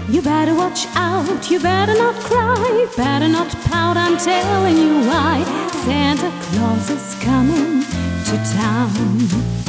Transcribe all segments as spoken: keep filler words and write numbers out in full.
You better watch out, you better not cry, better not pout, I'm telling you why. Santa Claus is coming to town.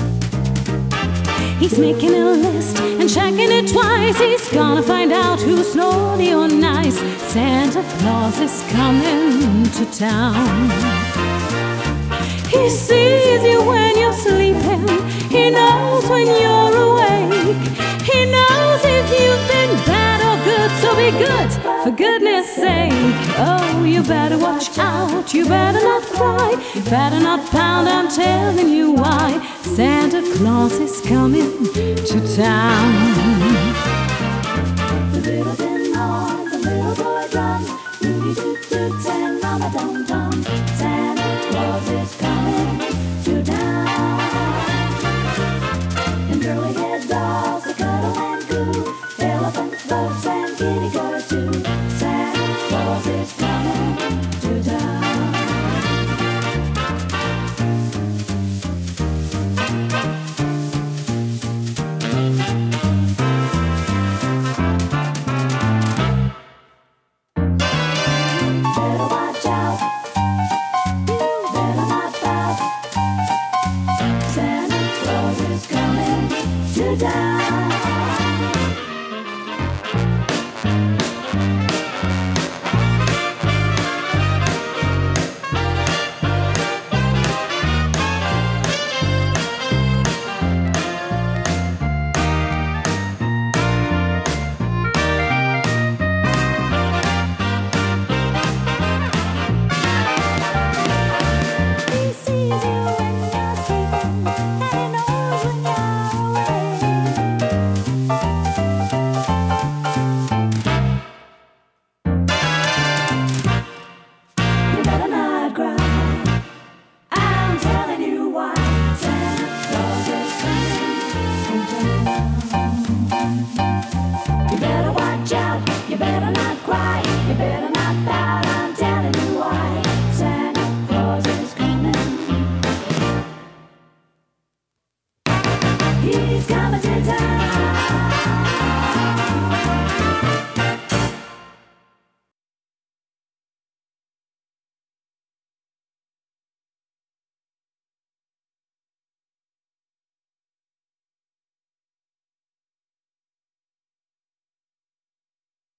He's making a list and checking it twice. He's gonna find out who's naughty or nice. Santa Claus is coming to town. He sees you when you're sleeping. He knows when you're awake. He knows if you've been bad or good, so be good, for goodness sake. Oh, you better watch out, you better not cry, better not pound, I'm telling you why. Santa Claus is coming to town.